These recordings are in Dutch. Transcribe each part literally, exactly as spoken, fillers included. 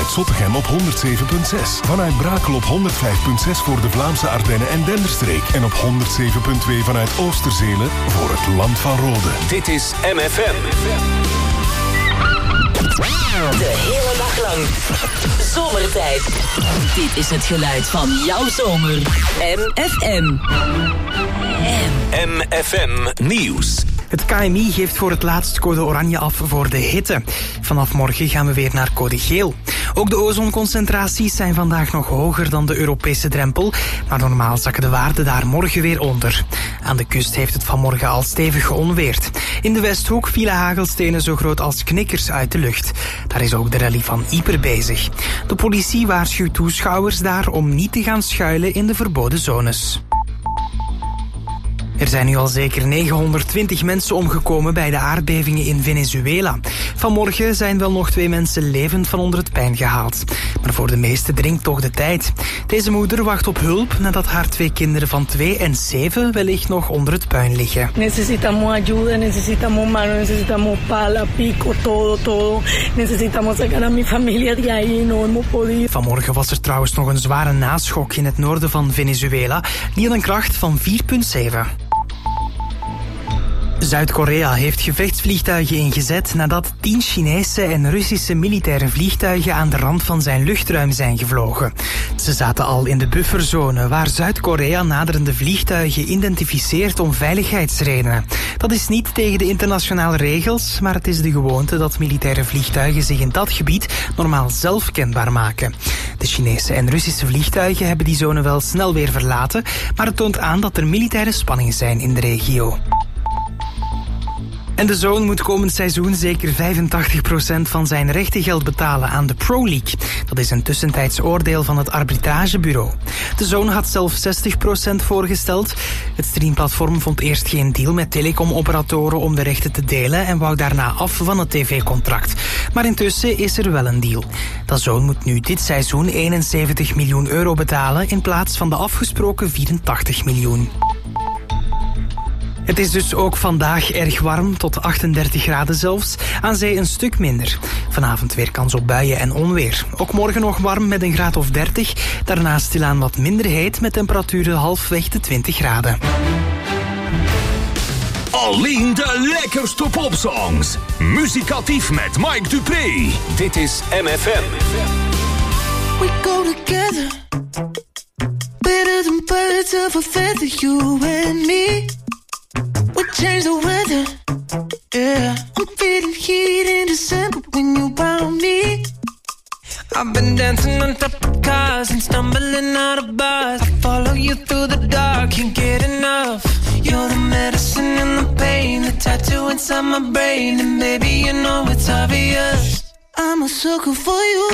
vanuit Zottegem op honderd zeven komma zes. Vanuit Brakel op honderd vijf komma zes voor de Vlaamse Ardennen en Denderstreek. En op honderd zeven komma twee vanuit Oosterzelen voor het Land van Rode. Dit is M F M. De hele dag lang. Zomertijd. Dit is het geluid van jouw zomer. M F M. M F M Nieuws. Het K M I geeft voor het laatst code oranje af voor de hitte. Vanaf morgen gaan we weer naar code geel. Ook de ozonconcentraties zijn vandaag nog hoger dan de Europese drempel, maar normaal zakken de waarden daar morgen weer onder. Aan de kust heeft het vanmorgen al stevig geonweerd. In de Westhoek vielen hagelstenen zo groot als knikkers uit de lucht. Daar is ook de rally van Ieper bezig. De politie waarschuwt toeschouwers daar om niet te gaan schuilen in de verboden zones. Er zijn nu al zeker negenhonderdtwintig mensen omgekomen bij de aardbevingen in Venezuela. Vanmorgen zijn wel nog twee mensen levend van onder het puin gehaald. Maar voor de meesten dringt toch de tijd. Deze moeder wacht op hulp nadat haar twee kinderen van twee en zeven wellicht nog onder het puin liggen. Necesitamos ayuda, necesitamos mano, necesitamos pala, pico, todo, todo. Necesitamos sacar a mi familia de ahí, no hemos podido. Vanmorgen was er trouwens nog een zware naschok in het noorden van Venezuela. Die had een kracht van vier komma zeven. Zuid-Korea heeft gevechtsvliegtuigen ingezet nadat tien Chinese en Russische militaire vliegtuigen aan de rand van zijn luchtruim zijn gevlogen. Ze zaten al in de bufferzone waar Zuid-Korea naderende vliegtuigen identificeert om veiligheidsredenen. Dat is niet tegen de internationale regels, maar het is de gewoonte dat militaire vliegtuigen zich in dat gebied normaal zelf kenbaar maken. De Chinese en Russische vliegtuigen hebben die zone wel snel weer verlaten, maar het toont aan dat er militaire spanningen zijn in de regio. En de zoon moet komend seizoen zeker vijfentachtig procent van zijn rechtengeld betalen aan de Pro League. Dat is een tussentijds oordeel van het arbitragebureau. De zoon had zelf zestig procent voorgesteld. Het streamplatform vond eerst geen deal met telecomoperatoren om de rechten te delen en wou daarna af van het tv-contract. Maar intussen is er wel een deal. De zoon moet nu dit seizoen eenenzeventig miljoen euro betalen in plaats van de afgesproken vierentachtig miljoen. Het is dus ook vandaag erg warm, tot achtendertig graden zelfs. Aan zee een stuk minder. Vanavond weer kans op buien en onweer. Ook morgen nog warm met een graad of dertig. Daarna stilaan wat minder heet met temperaturen halfweg de twintig graden. Alleen de lekkerste popsongs. Muzikatief met Mike Dupree. Dit is M F M. We go together. Better than birds of a feather, you and me. We change the weather, yeah. I'm feeling heat in December when you found me. I've been dancing on top of cars and stumbling out of bars. I follow you through the dark, can't get enough. You're the medicine and the pain, the tattoo inside my brain. And baby, you know it's obvious, I'm a sucker for you.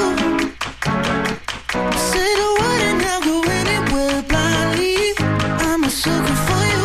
Say the word and I'll go anywhere blindly. I'm a sucker for you.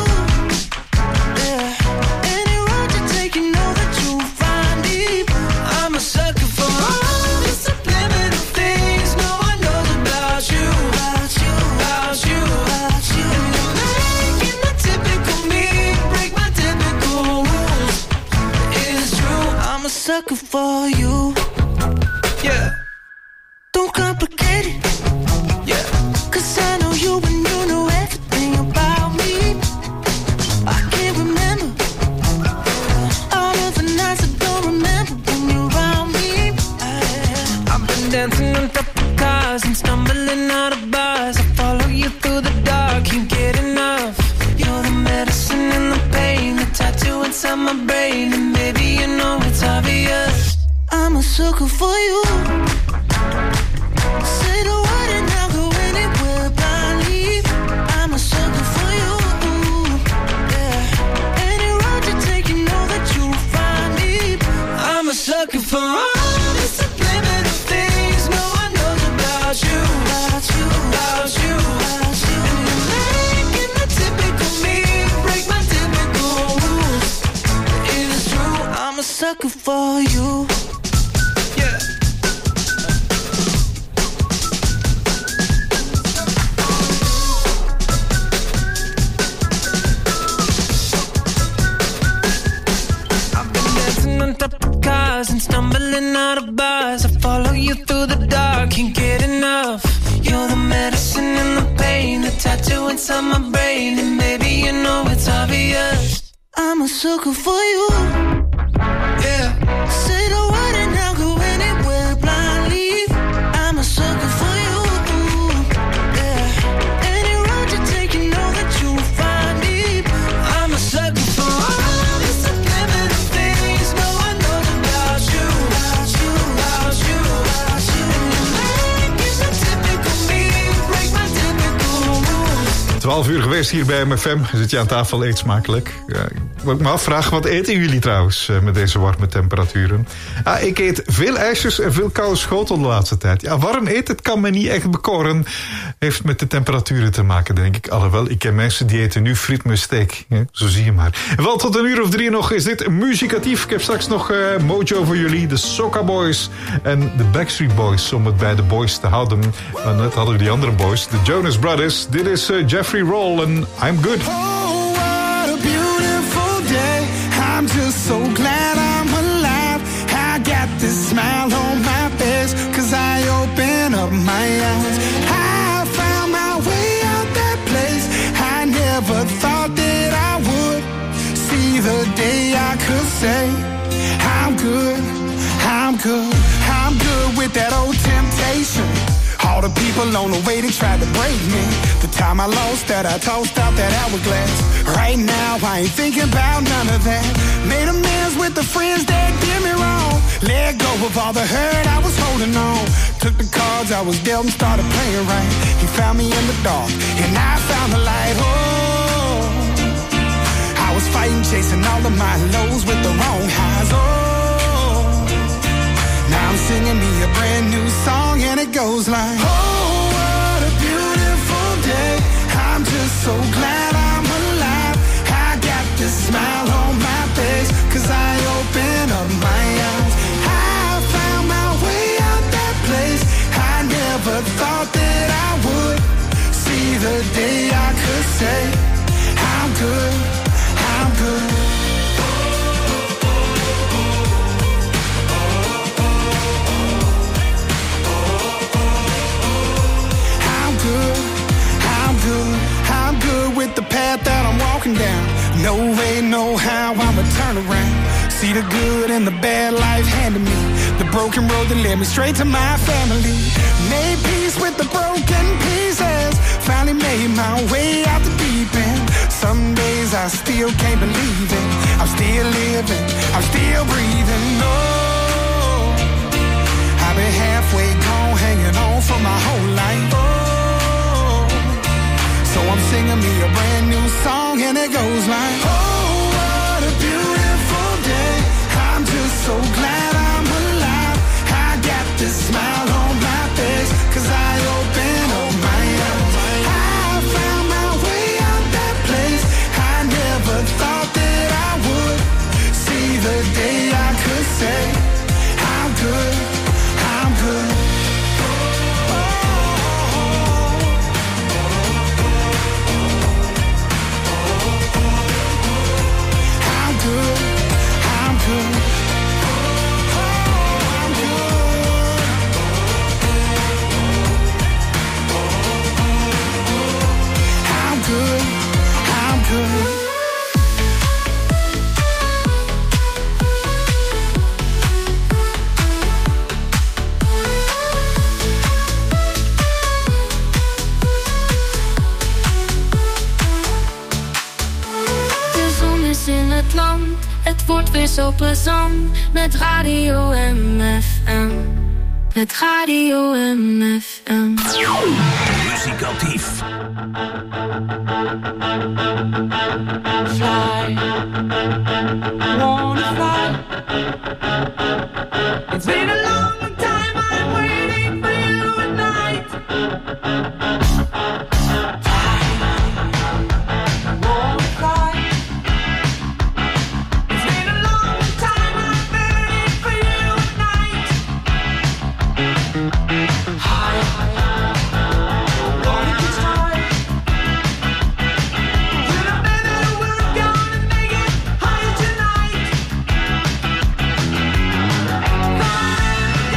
Sucker for you, yeah. Don't complicate it, yeah. Cause I know you and you know everything about me. I can't remember all of the nights I don't remember when you're around me. I, I've been dancing on top of cars and stumbling out of bars. I follow you through the dark, can't get enough. You're the medicine and the pain, the tattoo inside my brain. And baby, you know it's obvious, I'm a sucker for you. Say the word and I'll go anywhere blindly. I'm a sucker for you, yeah. Any road you take, you know that you'll find me. I'm a sucker for all the subliminal things no one knows about you, about you, about you, about you. And you're making the typical me break my typical rules. It is true, I'm a sucker for you. And stumbling out of bars. stars. I follow you through the dark, can't get enough. You're the medicine and the pain, the tattoo inside my brain, and baby, you know it's obvious. I'm a sucker for you. Yeah. Say the word and I'll go anywhere blindly. I'm a sucker for you. Yeah. Any road you take, you know that you'll find me. I'm a sucker for all the subliminal things no one knows about you. About you, about you, about you. And you make it typical me, break my typical rules. twaalf uur geweest hier bij M F M. Zit je aan tafel, eet smakelijk. Ja, wat ik me afvraag, wat eten jullie trouwens met deze warme temperaturen? Ah, ik eet veel ijsjes en veel koude schotel de laatste tijd. Ja, warm eten, het kan me niet echt bekoren. Heeft met de temperaturen te maken, denk ik. Alhoewel, ik ken mensen die eten nu friet met steak. Ja, zo zie je maar. En wel tot een uur of drie nog is dit muzikatief. Ik heb straks nog uh, Mojo voor jullie, de Soca Boys en de Backstreet Boys, om het bij de boys te houden. Maar net hadden we die andere boys, de Jonas Brothers. Dit is uh, Jeffrey Roll en I'm Good. Oh, what a beautiful day. I'm just so glad I'm alive. I got this smile on my face, cause I open up my eyes. I found my way out that place. I never thought that I would see the day I could say I'm good, I'm good, I'm good with that old temptation. All the people on the way, they tried to break me. The time I lost that, I tossed out that hourglass. Right now, I ain't thinking about none of that. Made amends with the friends that did me wrong. Let go of all the hurt I was holding on. Took the cards I was dealt and started playing right. He found me in the dark, and I found the light. Oh, I was fighting, chasing all of my lows with the wrong highs. Oh, now I'm singing me a brand new song, and it goes like, oh, what a beautiful day. I'm just so glad I'm alive. I got this smile on my face, cause I open up my eyes. I found my way out that place. I never thought that I would see the day I could say I'm good, I'm good. I'm good with the path that I'm walking down. No way, no how, I'ma turn around. See the good and the bad life handed me. The broken road that led me straight to my family. Made peace with the broken pieces. Finally made my way out the deep end. Some days I still can't believe it. I'm still living, I'm still breathing. No, I've been halfway gone, hanging on for my whole life. Oh, so I'm singing me a brand new song, and it goes like, oh, what a beautiful day. I'm just so glad I'm alive. I got this smile on my face, cause I open up my eyes. I found my way out that place. I never thought that I would see the day I could say I'm good, I'm good. Het wordt weer zo plezant met Radio M F M. Met Radio M F M. Muzikatief. Fly, wanna fly. It's been a long time, I'm waiting for you at night. Fly,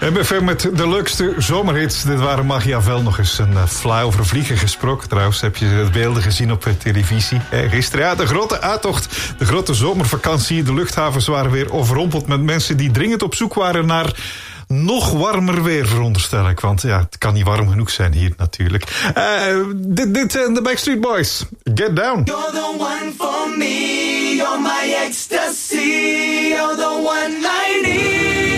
M F M met de leukste zomerhits. Dit waren Machiavel, nog eens een uh, fly over vliegen gesproken. Trouwens, heb je de beelden gezien op de televisie eh, gisteren. Ja, de grote uittocht, de grote zomervakantie. De luchthavens waren weer overrompeld met mensen die dringend op zoek waren naar nog warmer weer, veronderstel ik. Want ja, het kan niet warm genoeg zijn hier natuurlijk. Uh, dit dit zijn de Backstreet Boys. Get down. You're the one for me. You're my ecstasy. You're the one I need.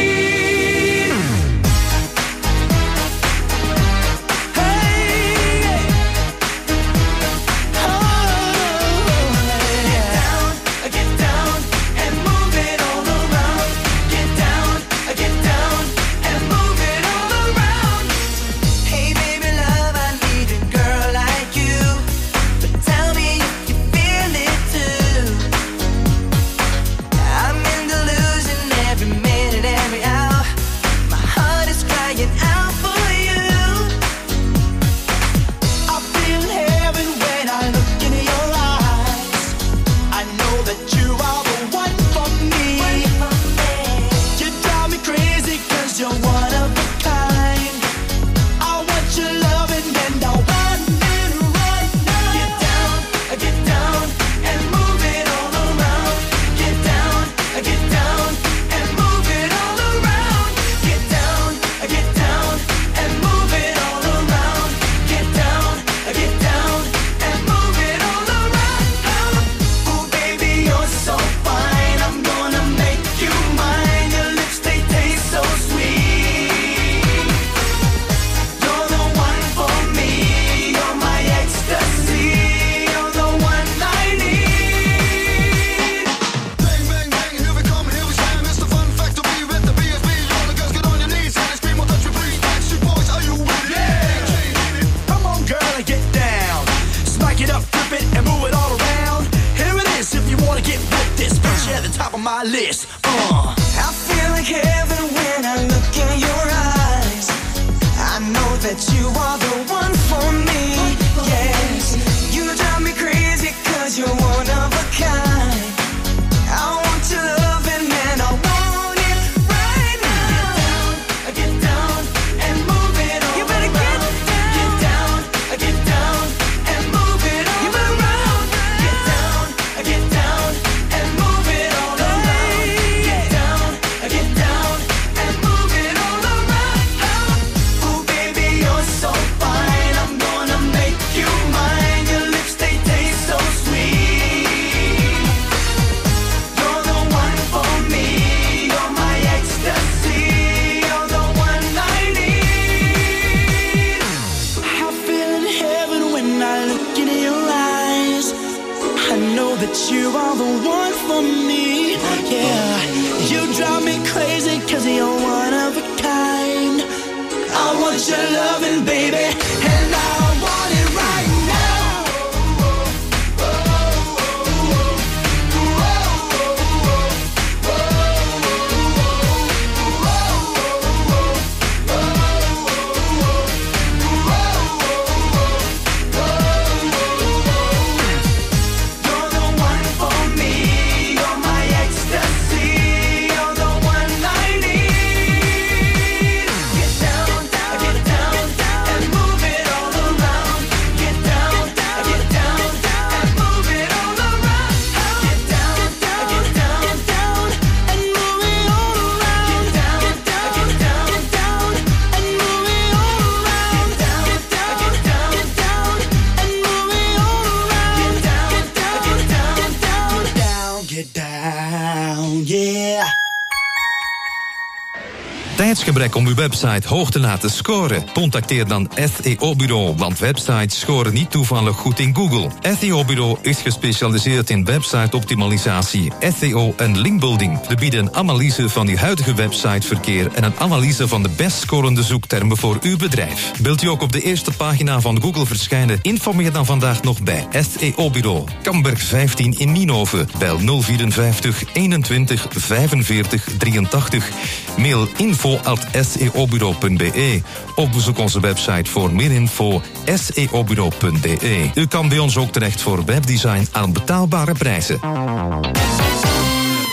Tijdsgebrek om uw website hoog te laten scoren? Contacteer dan S E O-bureau, want websites scoren niet toevallig goed in Google. S E O-bureau is gespecialiseerd in website-optimalisatie, S E O en linkbuilding. We bieden een analyse van uw huidige websiteverkeer en een analyse van de best scorende zoektermen voor uw bedrijf. Wilt u ook op de eerste pagina van Google verschijnen? Informeer dan vandaag nog bij S E O-bureau. Kamberg vijftien in Nienhoven. Bel nul vierenvijftig eenentwintig vijfenveertig drieëntachtig. Mail info at s e o bureau punt b e. Of bezoek onze website voor meer info s e o bureau punt b e. U kan bij ons ook terecht voor webdesign aan betaalbare prijzen.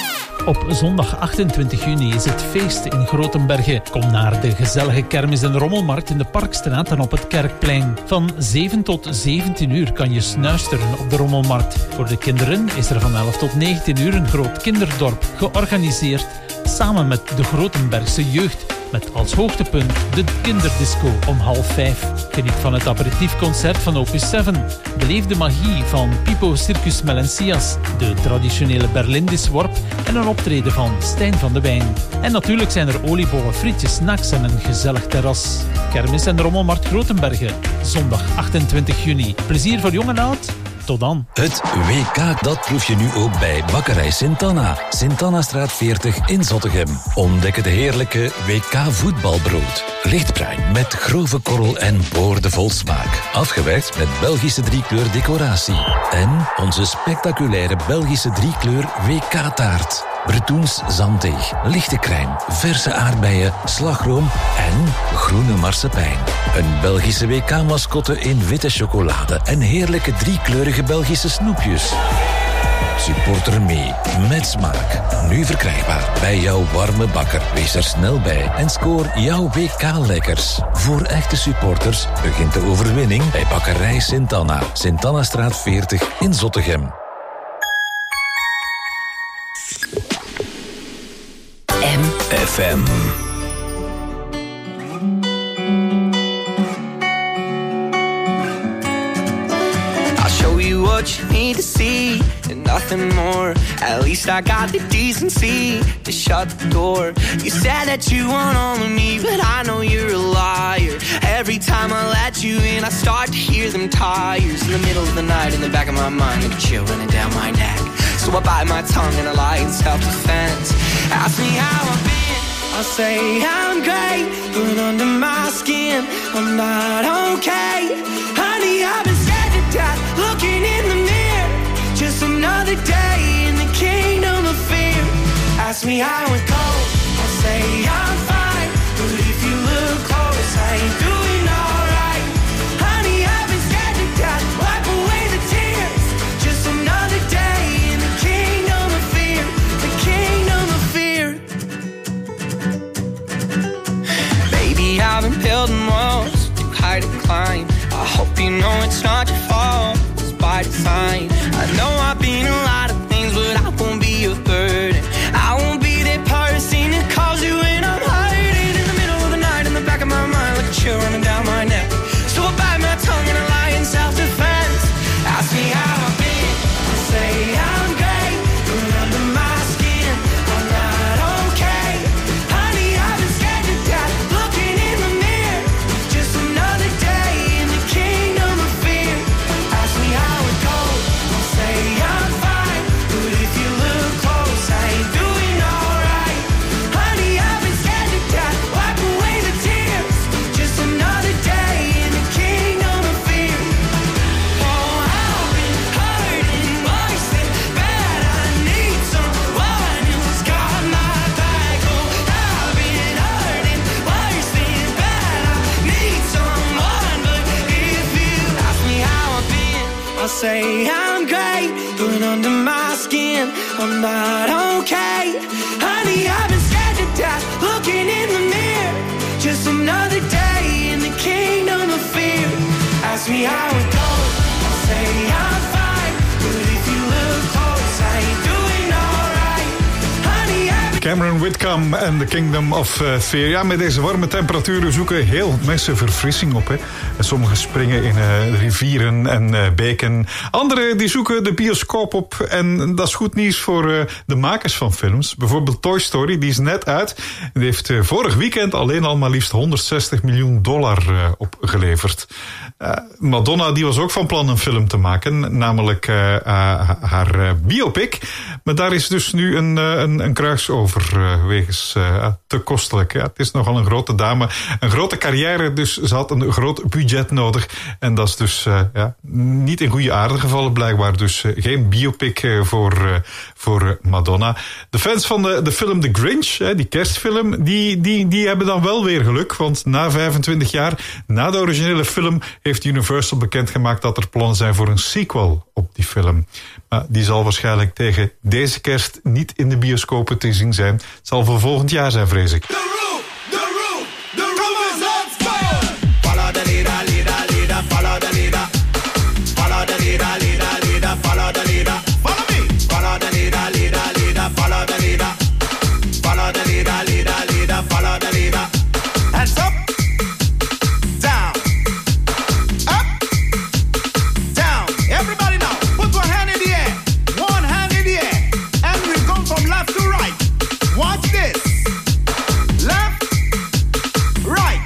Op zondag achtentwintig juni is het feest in Grotenbergen. Kom naar de gezellige kermis- en rommelmarkt in de Parkstraat en op het Kerkplein. Van zeven tot zeventien uur kan je snuisteren op de rommelmarkt. Voor de kinderen is er van elf tot negentien uur een groot kinderdorp georganiseerd samen met de Grotenbergse jeugd. Met als hoogtepunt de kinderdisco om half vijf. Geniet van het aperitiefconcert van Opus zeven. Beleef de magie van Pipo Circus Melencias, de traditionele Berlindisworp en een optreden van Stijn van de Wijn. En natuurlijk zijn er oliebollen, frietjes, snacks en een gezellig terras. Kermis en Rommelmarkt Grotenbergen, zondag achtentwintig juni. Plezier voor jong en oud. Tot dan. Het W K, dat proef je nu ook bij Bakkerij Sint-Anna. Sint-Annastraat veertig in Zottegem. Ontdek het heerlijke W K voetbalbrood. Lichtbruin met grove korrel en boordevol smaak. Afgewerkt met Belgische driekleur decoratie. En onze spectaculaire Belgische driekleur W K-taart. Bretoens zanddeeg, lichte crème, verse aardbeien, slagroom en groene marsepein. Een Belgische W K-mascotte in witte chocolade en heerlijke driekleurige Belgische snoepjes. Supporter mee, met smaak. Nu verkrijgbaar bij jouw warme bakker. Wees er snel bij en scoor jouw W K-lekkers. Voor echte supporters begint de overwinning bij Bakkerij Sint-Anna. Sint-Annastraat veertig in Zottegem. F M. I'll show you what you need to see and nothing more. At least I got the decency to shut the door. You said that you want all of me, but I know you're a liar. Every time I let you in, I start to hear them tires in the middle of the night. In the back of my mind, like a chill running down my neck. So I bite my tongue and I lie in self-defense. Ask me how I've been, I'll say I'm great, but under my skin, I'm not okay. Honey, I've been scared to death, looking in the mirror. Just another day in the kingdom of fear. Ask me how it goes, I'll say I'm fine, but if you look close, I ain't doing alright. Honey, I've been scared to death, wipe away the tears. Just another day in the kingdom of fear, the kingdom of fear. Baby, I've been building walls too high to climb. I hope you know it's not your fault, it's by design. I know I've been a lot of things, but I won't be a burden. I won't be that person that calls you when I'm hiding in the middle of the night in the back of my mind, like a chill running down my neck. So I bite my tongue and I lie in self-defense. Ask me how I've been, I say I'm great, but under my skin, I'm not okay. Honey, I've been scared to death, looking in the mirror. Just another day in the kingdom of fear. Ask me how it goes, I'll say I'm fine, but if you look close, I ain't doing alright. Honey, I've been scared to death, wipe away the tears. Just another day in the kingdom of fear. Oh, I've been hurting worse than bad. I need someone who's got my back. Oh, I've been hurting worse than bad. I need someone, but if you ask me how I've been, I'll say I'm great, but under my skin, I'm not okay. Honey, I've been scared to death, looking in the mirror. Just another day in the kingdom of fear. Ask me how it goes, I'll say I'm fine, but if you look close, I ain't doing alright. Honey, I've been Cameron Whitcomb en The Kingdom of uh, Fear. Ja, met deze warme temperaturen zoeken heel wat mensen verfrissing op. Hè. En sommigen springen in uh, rivieren en uh, beken. Anderen die zoeken de bioscoop op. En dat is goed nieuws voor uh, de makers van films. Bijvoorbeeld Toy Story, die is net uit. Die heeft uh, vorig weekend alleen al maar liefst honderdzestig miljoen dollar uh, opgeleverd. Uh, Madonna die was ook van plan een film te maken. Namelijk uh, uh, haar uh, biopic. Maar daar is dus nu een, uh, een, een kruis over. Uh, wegens uh, te kostelijk. Ja, het is nogal een grote dame. Een grote carrière, dus ze had een groot budget nodig. En dat is dus uh, ja, niet in goede aarde gevallen blijkbaar. Dus uh, geen biopic uh, voor, uh, voor uh, Madonna. De fans van de, de film The Grinch, hè, die kerstfilm, die, die, die hebben dan wel weer geluk. Want na vijfentwintig jaar, na de originele film, heeft Universal bekendgemaakt dat er plannen zijn voor een sequel op die film. Maar die zal waarschijnlijk tegen deze kerst niet in de bioscopen te zien zijn. Het zal voor volgend jaar zijn, vrees ik. Follow the leader, leader, leader, follow the leader. Follow the leader, leader, leader, follow the leader. Follow me. Follow the leader, leader, leader, follow the leader. Follow the leader, leader, leader, follow the leader. Hands up, down, up, down. Everybody now, put one hand in the air. One hand in the air. And we go from left to right. Watch this. Left, right.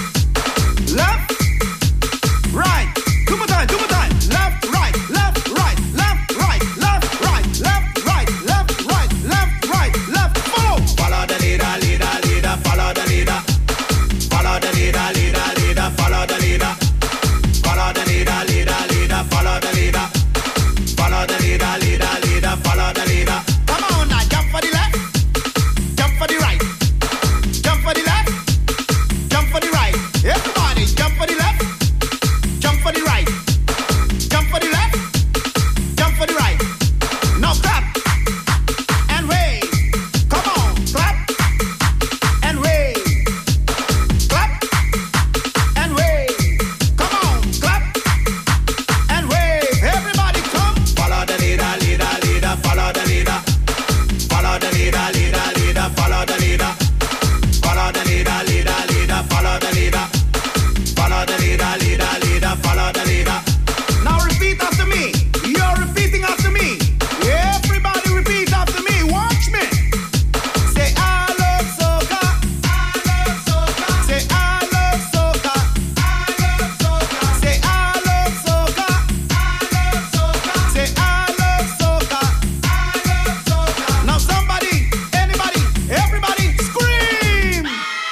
Left, right. Two more time, two more time. Left, right, left, right, left, right, left, right, left, right, left, right, left, right, left. Follow. Follow the leader, leader, leader. Follow the leader. Follow the leader, leader, leader. Follow the leader. Follow the leader, leader, leader. Follow the leader. Follow the leader, leader, leader. Follow the leader. Come on now, jump for the left, jump for the right, jump for the left, jump for the right. Everybody, jump for the left, jump for the right, jump for the left, jump for the right. Now clap and wave. Come on, clap and wave. Clap and wave. Come on, clap and wave. Everybody come. Follow the leader, leader, leader. Follow the leader. Follow the leader, leader, leader. Follow the leader. Follow the leader, leader, leader. Follow the leader. Follow the leader, leader, leader. Follow the leader. Now repeat after me. You're repeating after me. Everybody repeat after me. Watch me. Say I love soca. I love soca. Say I love soca. I love soca. Say I love soca. I love soca. Say I love soca. I love soca. Now somebody, anybody, everybody scream.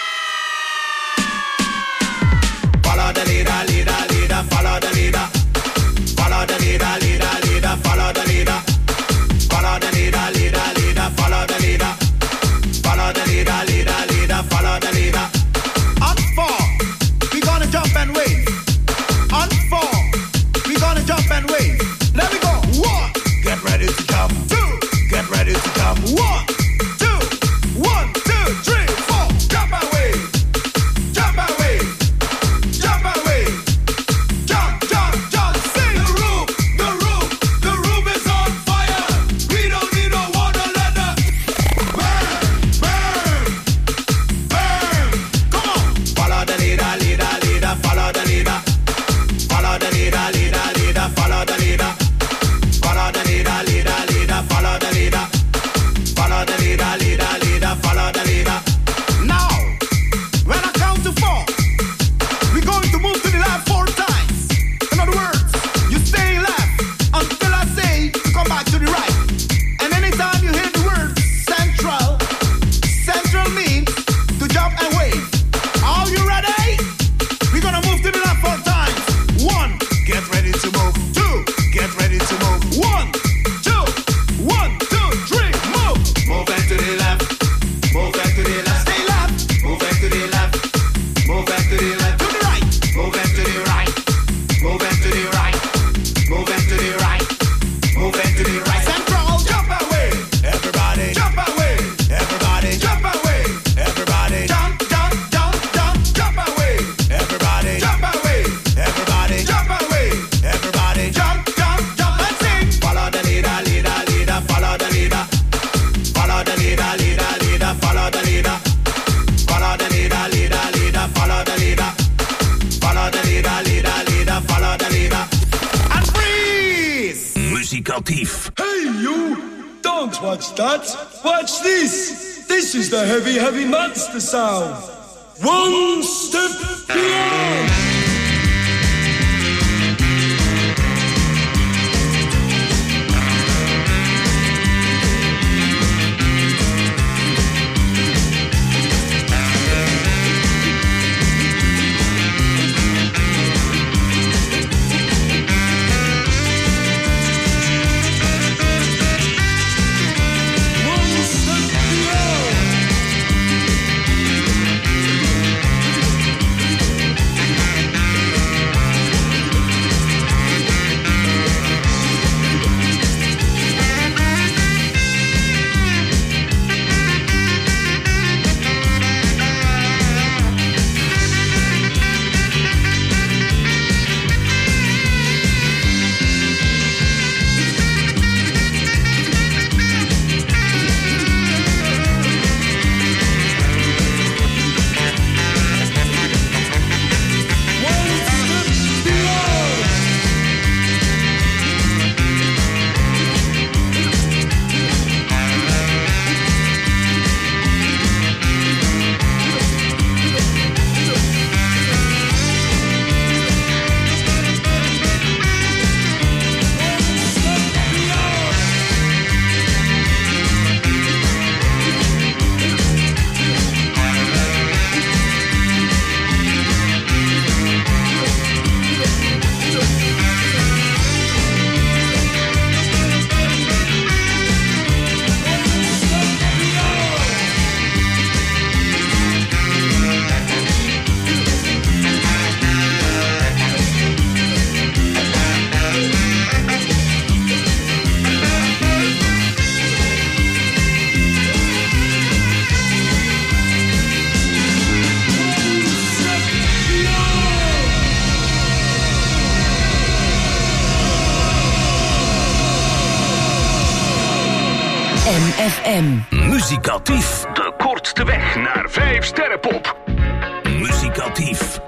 Follow the leader, leader, leader, follow the leader. Follow the leader, leader, leader, follow the leader. Follow the leader, leader, leader, follow the leader. Follow the leader, leader, leader, follow the leader. On four, we gonna jump and wave. On four, we gonna jump and wave. Let me go. One, get ready to jump. Two, get ready to jump. One, two, one, two, three, four. Jump and wave. Jump and wave. Jump and wave. Jump, jump, jump. Sing. The room, the room, the room is on fire. We don't need no water, let the burn, burn, burn. Come on. Follow the leader, leader, leader. Follow the leader. Follow the leader, leader, leader. Follow the leader. Follow the leader, leader, leader. Follow the leader. Follow the leader, leader, leader. Follow the leader. Now, when I count to four, we're going to move to the left four times. In other words, you stay left until I say to come back to the right. And anytime you hear the word central, central means to jump and wave. Are you ready? We're gonna move to the left four times. One, get ready to move. Two, get ready to move. One, two, one, two, three, move. Move back to the left. Move back to the left. Stay left. Move back to the left. Move back to the left. To the right. Move back to the right. Move back to the right. Move back to the right. Move back to the right. Central, jump away. Everybody, jump away. Everybody, jump away. Everybody, jump, jump, jump, jump, jump away. Everybody, jump away. Everybody, jump away. Everybody, jump, jump, jump and sing. Follow the leader, leader, leader. Follow the leader. Follow the leader, leader, leader. Follow the leader. Follow the leader, leader, leader. Follow the leader. Follow the leader, leader, leader. Follow the leader. And freeze! Muzikatief. Hey you! Don't watch that! Watch this! This is the heavy, heavy monster sound! One step beyond! M F M. Muzikatief. De kortste weg naar vijf sterrenpop. Muzikatief.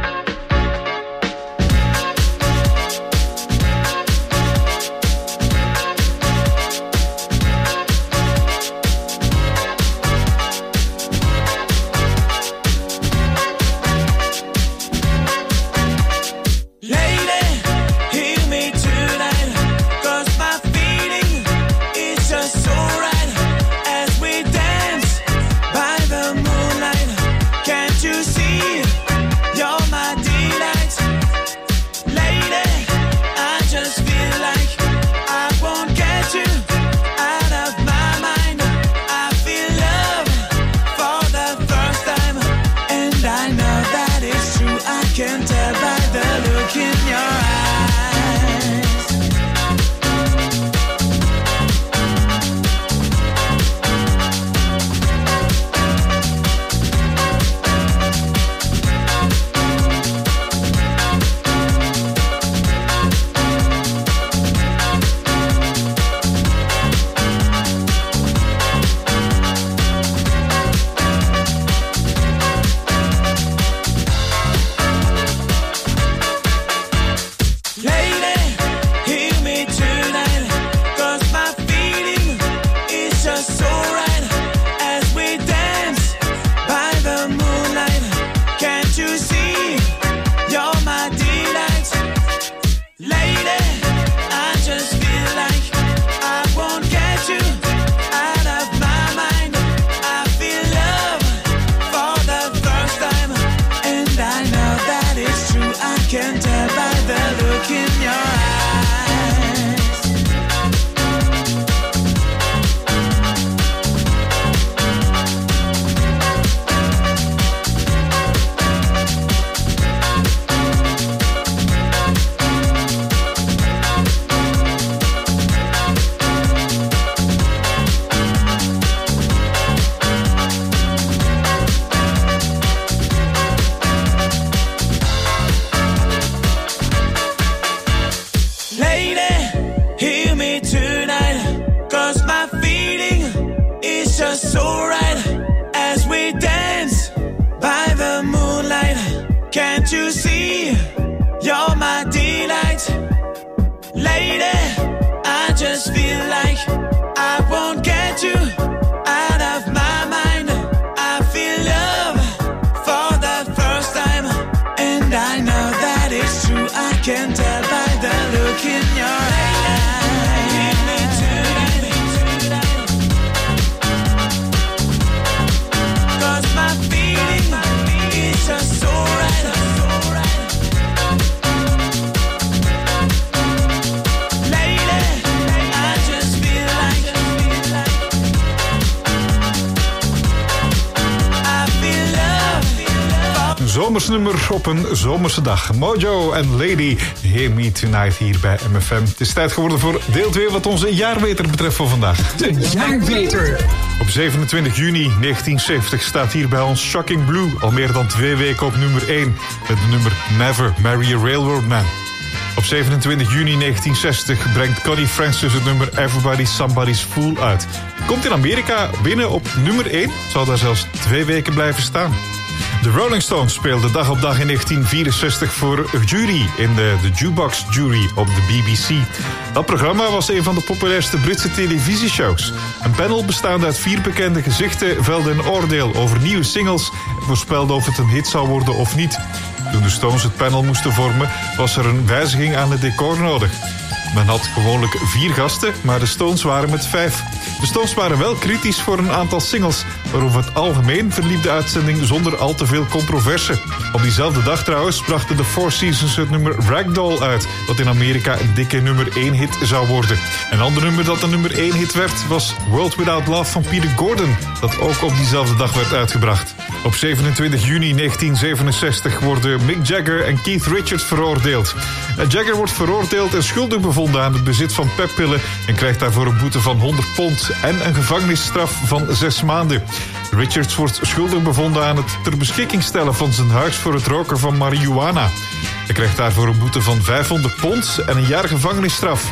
Zomersnummer op een zomerse dag. Mojo en Lady, Hear Me Tonight hier bij M F M. Het is tijd geworden voor deel twee wat onze jaarweter betreft voor vandaag. De jaarweter. Op zevenentwintig juni negentien zeventig staat hier bij ons Shocking Blue al meer dan twee weken op nummer één. Met de nummer Never Marry a Railroad Man. Op zevenentwintig juni negentien zestig brengt Connie Francis het nummer Everybody's Somebody's Fool uit. Komt in Amerika binnen op nummer één, zal daar zelfs twee weken blijven staan. De Rolling Stones speelden dag op dag in negentien vierenzestig voor Jury in de, de Jukebox Jury op de B B C. Dat programma was een van de populairste Britse televisieshows. Een panel bestaande uit vier bekende gezichten velde een oordeel over nieuwe singles en voorspelde of het een hit zou worden of niet. Toen de Stones het panel moesten vormen, was er een wijziging aan het decor nodig. Men had gewoonlijk vier gasten, maar de Stones waren met vijf. De Stones waren wel kritisch voor een aantal singles, maar over het algemeen verliep de uitzending zonder al te veel controverse. Op diezelfde dag trouwens brachten de Four Seasons het nummer Ragdoll uit, dat in Amerika een dikke nummer één hit zou worden. Een ander nummer dat een nummer één hit werd was World Without Love van Peter Gordon, dat ook op diezelfde dag werd uitgebracht. Op zevenentwintig juni negentien zevenenzestig worden Mick Jagger en Keith Richards veroordeeld. Jagger wordt veroordeeld en schuldig bevonden aan het bezit van peppillen en krijgt daarvoor een boete van honderd pond en een gevangenisstraf van zes maanden. Richards wordt schuldig bevonden aan het ter beschikking stellen van zijn huis voor het roken van marihuana. Hij krijgt daarvoor een boete van vijfhonderd pond en een jaar gevangenisstraf.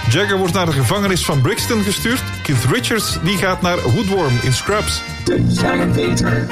Jagger wordt naar de gevangenis van Brixton gestuurd. Keith Richards die gaat naar Woodworm in Scrubs. De Jagger.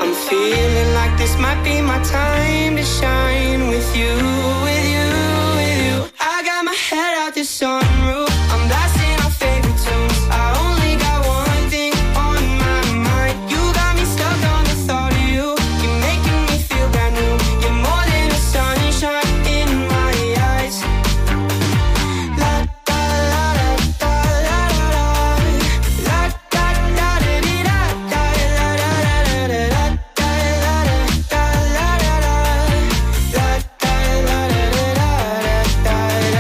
Feeling like this might be my time to shine with you, with you, with out the sunroof. I'm blasting our favorite tunes. I only got one thing on my mind. You got me stuck on the thought of you. You're making me feel brand new. You're more than a sunshine in my eyes. La da la da la la la. La da da da di da da la la la la la. Da la la da la la la. La da la la la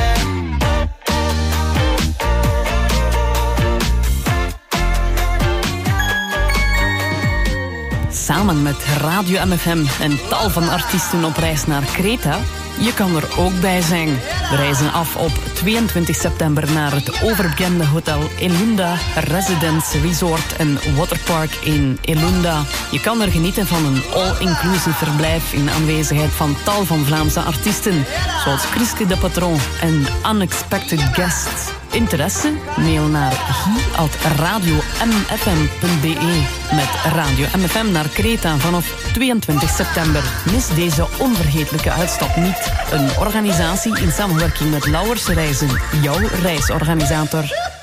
Samen met Radio M F M en tal van artiesten op reis naar Kreta. Je kan er ook bij zijn. We reizen af op tweeëntwintig september naar het overbekende hotel Elunda Residence Resort en Waterpark in Elunda. Je kan er genieten van een all-inclusive verblijf in aanwezigheid van tal van Vlaamse artiesten, zoals Chriske de Patron en Unexpected Guests. Interesse? Mail naar guy at radio m f m punt b e met Radio M F M naar Kreta vanaf tweeëntwintig september. Mis deze onvergetelijke uitstap niet. Een organisatie in samenwerking met Lauwers Reizen, jouw reisorganisator.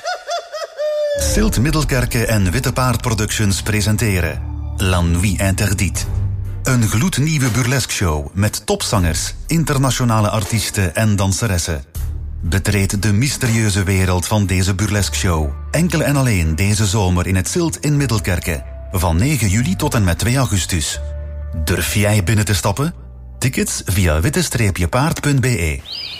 Silt Middelkerke en Witte Paard Productions presenteren La Nuit Interdite. Een gloednieuwe burlesque show met topzangers, internationale artiesten en danseressen. Betreed de mysterieuze wereld van deze burlesque show. Enkel en alleen deze zomer in het Silt in Middelkerke. Van negen juli tot en met twee augustus. Durf jij binnen te stappen? Tickets via witte paard punt b e.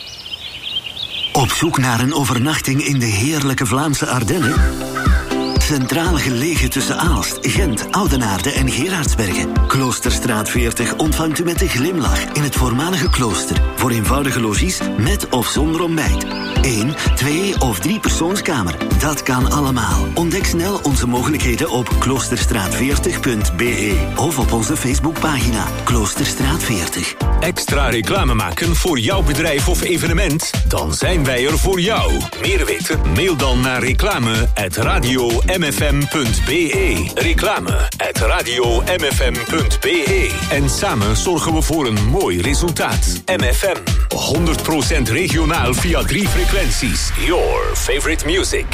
Op zoek naar een overnachting in de heerlijke Vlaamse Ardennen? Centraal gelegen tussen Aalst, Gent, Oudenaarde en Gerardsbergen. Kloosterstraat veertig ontvangt u met een glimlach in het voormalige klooster. Voor eenvoudige logies met of zonder ontbijt. Eén, twee of drie persoonskamer. Dat kan allemaal. Ontdek snel onze mogelijkheden op kloosterstraat veertig punt b e of op onze Facebookpagina Kloosterstraat veertig. Extra reclame maken voor jouw bedrijf of evenement? Dan zijn wij er voor jou. Meer weten? Mail dan naar reclame at radio m f m punt b e. Reclame at radio m f m punt b e. En samen zorgen we voor een mooi resultaat. M F M, honderd procent regionaal via drie frequenties. Your favorite music.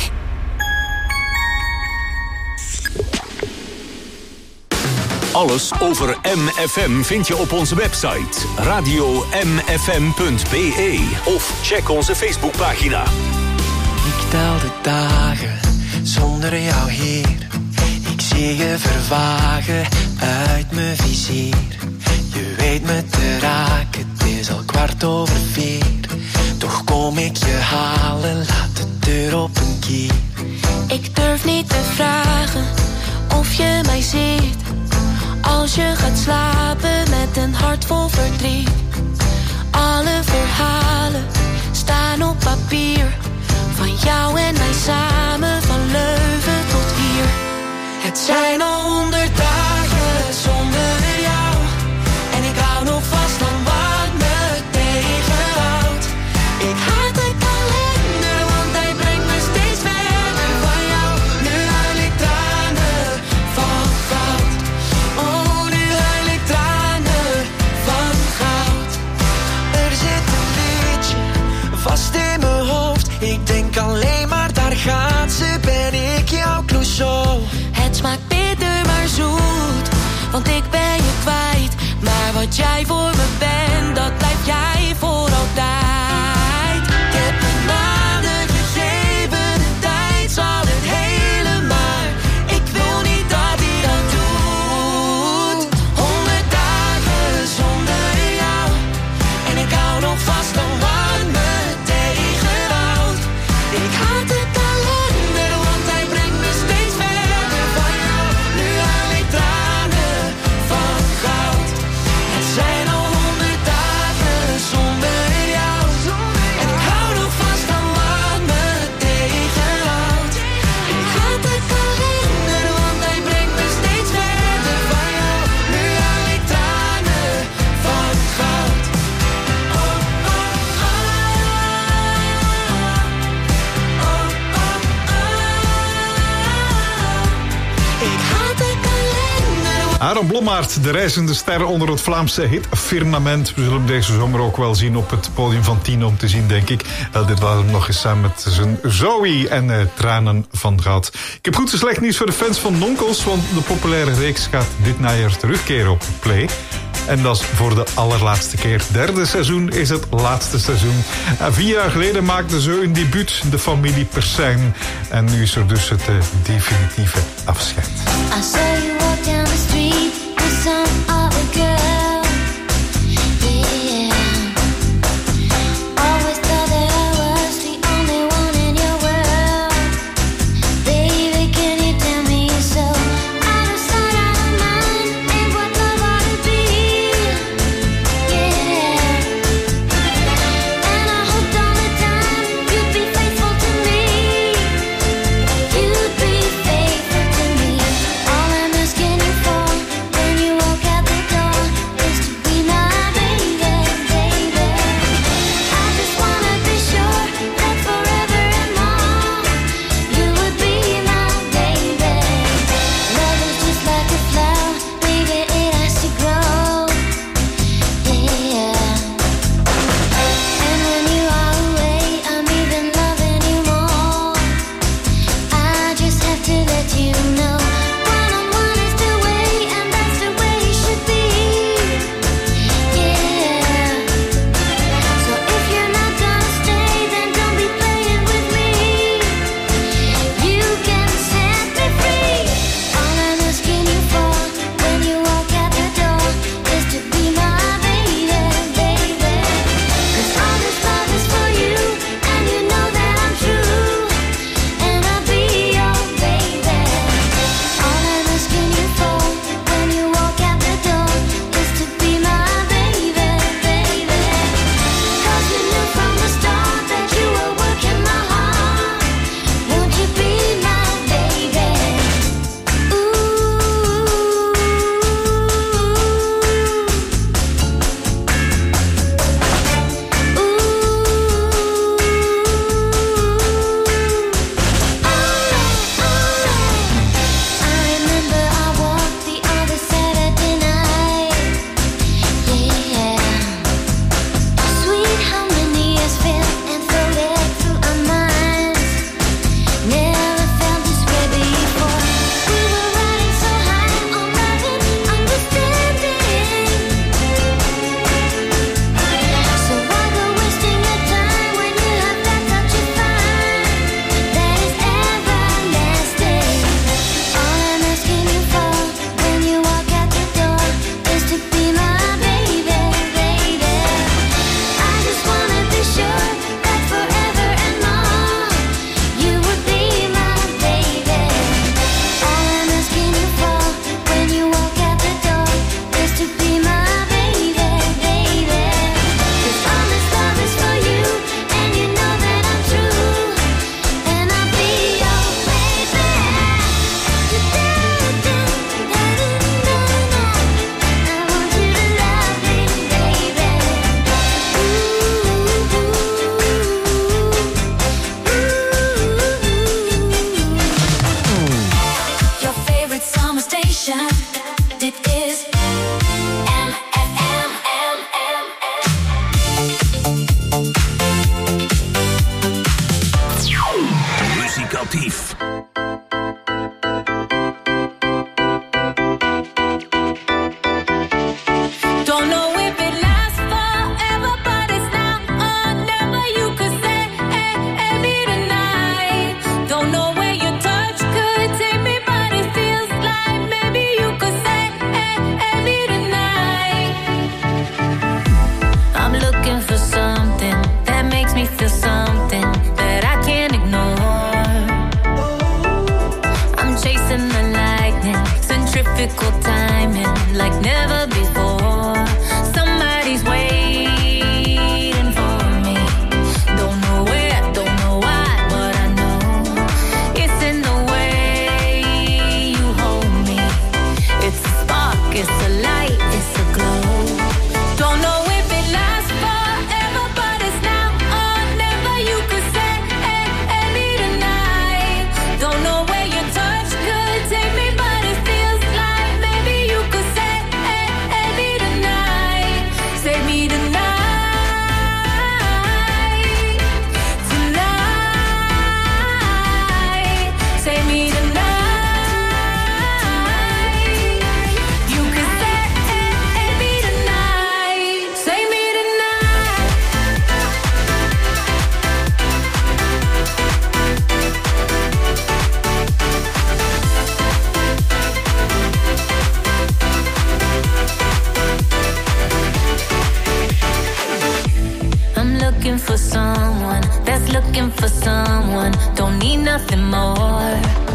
Alles over M F M vind je op onze website radio m f m punt b e of check onze Facebookpagina. Ik tel de dagen zonder jou hier. Ik zie je vervagen uit mijn vizier. Je weet me te raken, het is al kwart over vier. Toch kom ik je halen, laat de deur op een kier. Ik durf niet te vragen of je mij ziet. Als je gaat slapen met een hart vol verdriet. Alle verhalen staan op papier. Van jou en mij samen, van Leuven tot hier. Het zijn al honderd dagen zonder jou. En ik hou nog vast aan wat me tegenhoudt. Ik haat de kalender, want hij brengt me steeds verder van jou. Nu huil ik tranen van goud. Oh, nu huil ik tranen van goud. Er zit een liedje vast in mijn hoofd. Ik denk alleen maar, daar gaat ze, ben ik jouw Clouseau. Het smaakt bitter maar zoet, want ik ben je kwijt. Maar wat jij voor me bent, dat blijf jij voor altijd. Ik heb me maanden gegeven, de tijd zal het hele maar. Ik wil niet dat hij dat doet. Honderd dagen zonder jou. En ik hou nog vast aan wat me tegenhoudt. Ik haat de kalender, want hij brengt me steeds verder van jou. Nu haal ik tranen van goud. Het zijn al Aaron Blommaert, de reizende ster onder het Vlaamse hitfirmament. We zullen hem deze zomer ook wel zien op het podium van Tien om te zien, denk ik. Wel, dit was hem nog eens samen met zijn Zoe en uh, Tranen van Goud. Ik heb goed en slecht nieuws voor de fans van Nonkels, want de populaire reeks gaat dit najaar terugkeren op Play. En dat is voor de allerlaatste keer. Derde seizoen is het laatste seizoen. En vier jaar geleden maakten ze hun debuut, de familie Persijn. En nu is er dus het uh, definitieve afscheid. I saw you walk down the street with some other girl. Yeah. Always thought that I was the only one in your world. Baby, can you tell me so? Out of sight, out of mind, ain't what love ought to be. Yeah. And I hoped all the time you'd be faithful to me. You'd be faithful to me. All I'm asking you for when you walk out the door is to be my baby, baby. I just wanna be sure that forever and more you would be my baby. Love is just like a flower, baby, it has to grow. Yeah. And when you are away, I'm even loving you more. I just have to let you know one-on-one is the way, and that's the way it should be. Yeah. So if you're not gonna stay, then don't be playing with me. You can set me free. All I'm asking you for when you walk out the door is to be my baby, baby. 'Cause all this love is for you, and you know that I'm true, and I'll be your baby. All I'm asking you for when you walk out the door is to be my baby, baby. 'Cause you knew from the start that you were working my heart. Won't you be my baby? Ooh. I remember I walked the other Saturday night. Yeah. Sweet harmony is felt and floated through our minds. Never felt this way before. We were riding so high on love and understanding. So why go wasting your time when you have that touch you find that is everlasting? All I'm asking you for when you walk out the door is to be my baby, baby. I just wanna be sure that forever and more you would be my baby. All I'm asking you for when you walk out the door is to be my baby, baby. 'Cause all this love is for you, and you know that I'm true, and I'll be your baby. I want you to love me, baby. Your favorite summer station, it is M F M, M M Muzikatief. Don't know if it lasts forever, but it's now or never. You could say, hey, hey, me tonight. Don't know where your touch could take me, but it feels like maybe you could say, hey, hey, me tonight. I'm looking for something that makes me feel something that I can't ignore. looking for someone, don't need nothing more.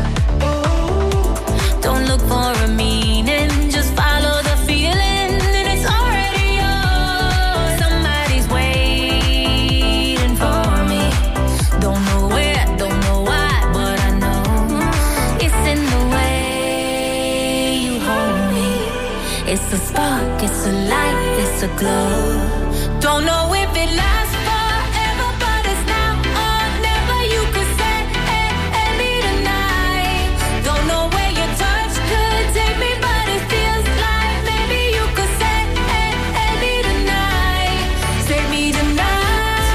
Don't look for a meaning, just follow the feeling, and it's already yours. Somebody's waiting for me. Don't know where, don't know why, but I know it's in the way you hold me. It's a spark, it's a light, it's a glow. Don't know if it lasts forever, but it's now or never. You could say hey, hey, me tonight. Don't know where your touch could take me, but it feels like maybe you could say hey, hey, me tonight. Save me tonight,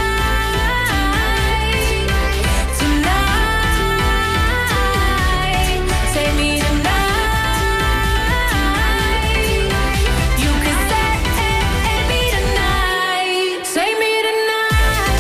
tonight. Save me tonight. You could say hey, hey, me tonight. Save me tonight.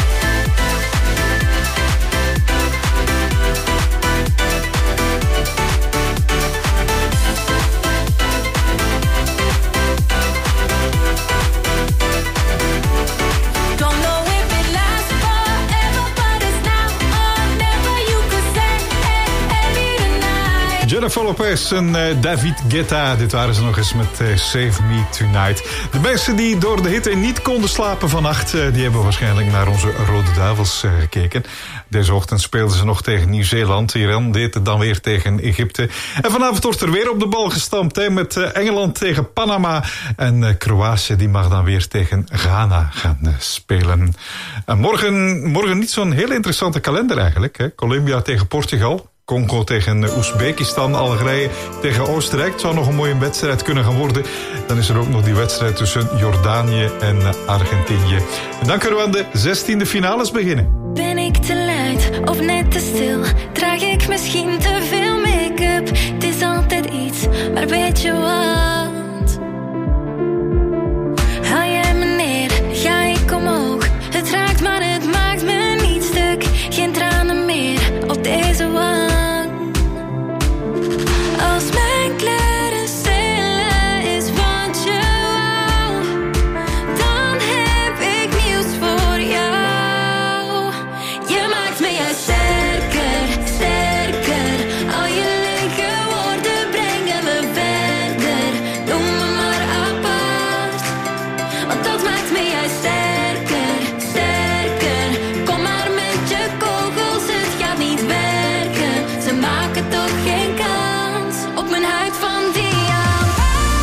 Don't know if it lasts forever, but it's now or never. You could say hey, hey, me tonight. Jennifer Lopez en eh, David Guetta. Dit waren ze nog eens met eh, Save Me Tonight. De mensen die door de hitte niet konden slapen vannacht, eh, die hebben waarschijnlijk naar onze Rode Duivels eh, gekeken. Deze ochtend speelden ze nog tegen Nieuw-Zeeland. Iran deed het dan weer tegen Egypte. En vanavond wordt er weer op de bal gestampt, hè, met eh, Engeland tegen Panama. En eh, Kroatië die mag dan weer tegen Ghana gaan eh, spelen. En morgen, morgen niet zo'n heel interessante kalender eigenlijk. Hè. Colombia tegen Portugal. Congo tegen Oezbekistan, Algerije tegen Oostenrijk. Het zou nog een mooie wedstrijd kunnen gaan worden. Dan is er ook nog die wedstrijd tussen Jordanië en Argentinië. En dan kunnen we aan de zestiende finales beginnen. Ben ik te luid of net te stil? Draag ik misschien te veel make-up? Het is altijd iets, maar weet je wat? Haal jij me neer, ga ik omhoog. Het raakt, maar het maakt me niet stuk. Geen tranen meer op deze wang. Als mijn kleuren stelen is wat je wou, dan heb ik nieuws voor jou. Je maakt me juist sterker, sterker. Al je lege woorden brengen me verder. Doe me maar apart, want dat maakt me juist sterker, sterker. Kom maar met je kogels, het gaat niet werken. Ze maken toch geen kans op mijn huid van diamant.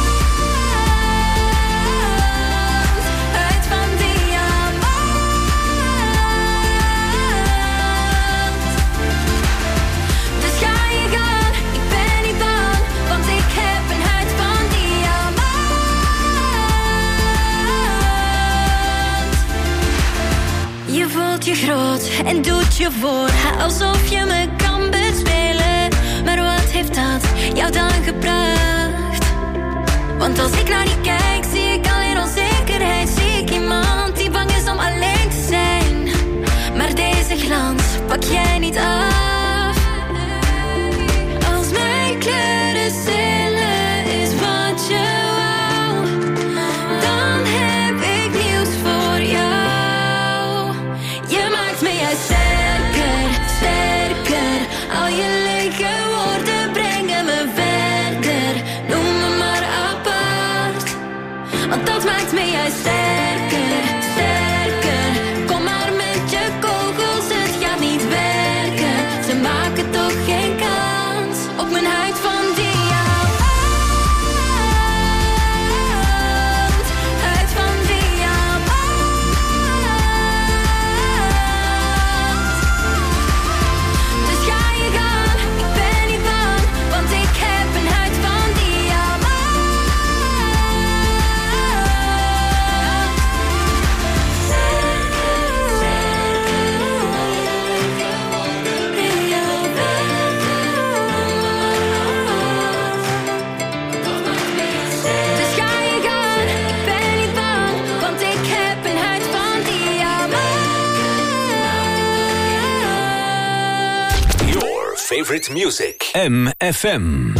Huid van diamant. Dus ga je gaan, ik ben niet bang, want ik heb een huid van diamant. Je voelt je groot en doet je voor, alsof je me kan bespelen. Maar wat heeft dat jou dan gebracht? Want als ik naar je kijk, zie ik alleen onzekerheid. Zie ik iemand die bang is om alleen te zijn. Maar deze glans pak jij niet af. Als mijn kleuren stelen is wat je wou, dan heb ik nieuws voor jou. Je maakt me juist sterker, sterker. Al je lege woorden brengen me verder. Noem me maar apart, want dat maakt me juist sterker, sterker. Kom maar met je kogels, het gaat niet werken. Ze maken toch geen kans op mijn huid van diamant. Huid van diamant. Dus ga je gaan, ik ben niet bang, want ik heb een huid van diamant. Dus ga je gaan, ik ben niet bang, want ik heb een huid van diamant. Your favorite music. M F M.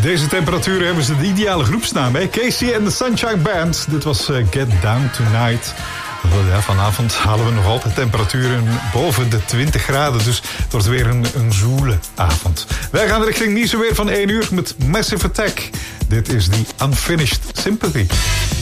deze temperaturen hebben ze de ideale groepsnaam. Hè? Casey and the Sunshine Band. Dit was uh, Get Down Tonight. Ja, vanavond halen we nog altijd temperaturen boven de twintig graden. Dus het wordt weer een, een zoele avond. Wij gaan richting nieuws weer van één uur met Massive Attack. Dit is die Unfinished Sympathy.